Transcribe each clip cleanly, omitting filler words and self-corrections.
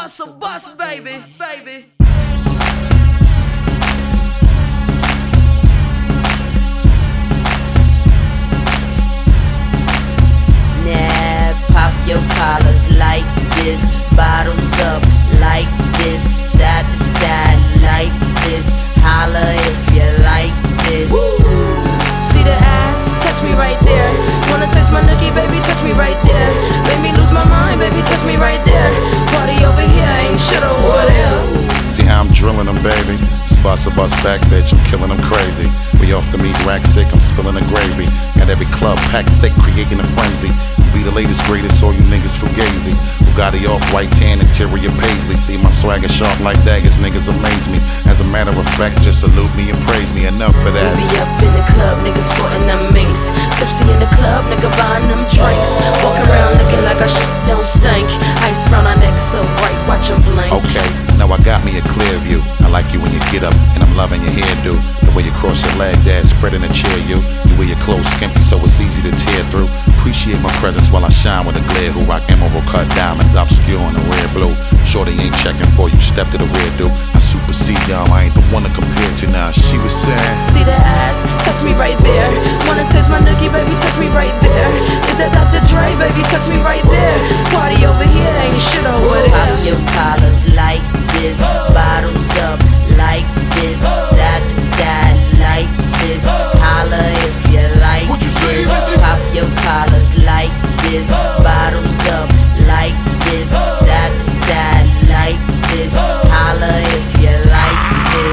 bust a bus, baby, baby. Nah, pop your collars like this, bottles up like this, side to side like this, holla if you like this. See the ass, touch me right there. Wanna taste my nookie, baby, touch me right there. Make me lose my mind, baby, touch me right there. Party over here, ain't shit over there. See how I'm drilling them, baby? Bust a bus back, bitch, I'm killing them crazy. We off the meat rack sick, I'm spilling the gravy. Got every club packed thick, creating a frenzy. Be the latest, greatest, all you niggas fugazi. Bugatti off white tan, interior paisley. See my swagger sharp like daggers, niggas amaze me. As a matter of fact, just salute me and praise me. Enough for that. We be up in the club, niggas sporting them minks. Tipsy in the club, nigga buying them drinks. Walking around looking like our shit don't stink. Ice round our neck so bright, watch 'em blink. Okay, now I got me a clear view. I like you when you get up, and I'm loving your hairdo. The way you cross your legs, ass spread in a chair, you. You wear your clothes skimpy, so it's easy to tear through. Appreciate my presence while I shine with a glare. Who rock emerald cut diamonds, obscure in the red blue. Shorty ain't checking for you, step to the rear, dude. I supersede y'all, I ain't the one to compare to now. She was saying, see the ass, touch me right there. Wanna taste my nookie, baby, touch me right there. Is that Dr. Dre, baby, touch me right there. Party over here, ain't shit over there. Pop your collars like this, bottles up like this, side to side like this, holla if you like this. Pop your collars like this, bottles up like this, side to side like this, holla if you like this.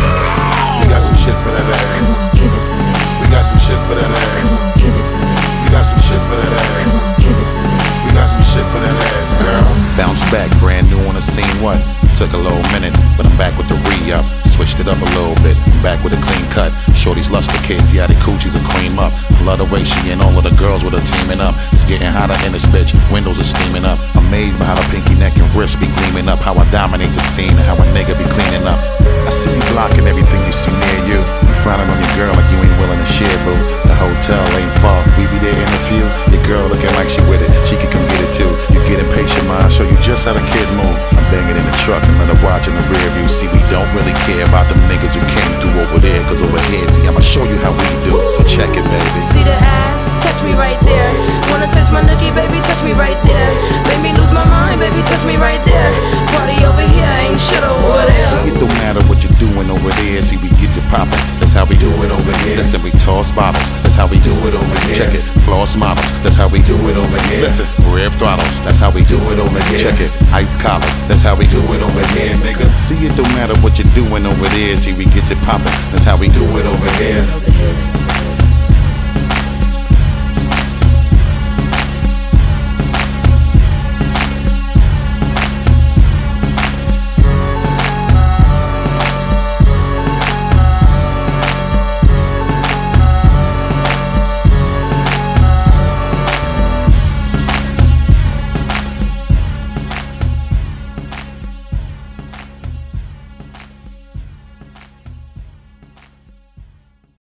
we got some shit for that ass. Come on, give it to me. We got some shit for that ass. Come on, give it to me. We got some shit for that ass. Come on, give it to me. We got some shit for that ass, girl. Bounce back, brand new on the scene, what? Took a little minute, but I'm back with the re-up. Switched it up a little bit, I'm back with a clean cut. Shorty's luster kids, yeah, the coochies are cream up. Love the way she and all of the girls with her teaming up. It's getting hotter in this bitch, windows are steaming up. Amazed by how the pinky neck and wrist be gleaming up. How I dominate the scene and how a nigga be cleaning up. I see you blocking everything you see near you. You frowning on your girl like you ain't willing to share, boo. The hotel ain't far, we be there in a few. Your girl looking like she with it, she can come get it too. You get impatient, ma, I'll show you just how the kid move. I'm banging in the truck and let her watch in the rear view. See, we don't really care about them niggas who came through over there, cause over here, see, I'ma show you how we do. So check it, baby. See the ass, touch me right there. Wanna taste my nookie, baby, touch me right there. Make me lose my mind, baby, touch me right there. Party over here, ain't shit over there. See, it don't matter what you're doing over there. See, we get it poppin', that's how we do it over here. Listen, we toss bottles, that's how we do it over here. Check it, floss models, that's how we do it over here. Listen, rev throttles, that's how we do it over here. Check it, ice collars, that's how we do it over here, nigga. See, it don't matter what you're doing over there. See, we get it poppin', that's how we do it over here.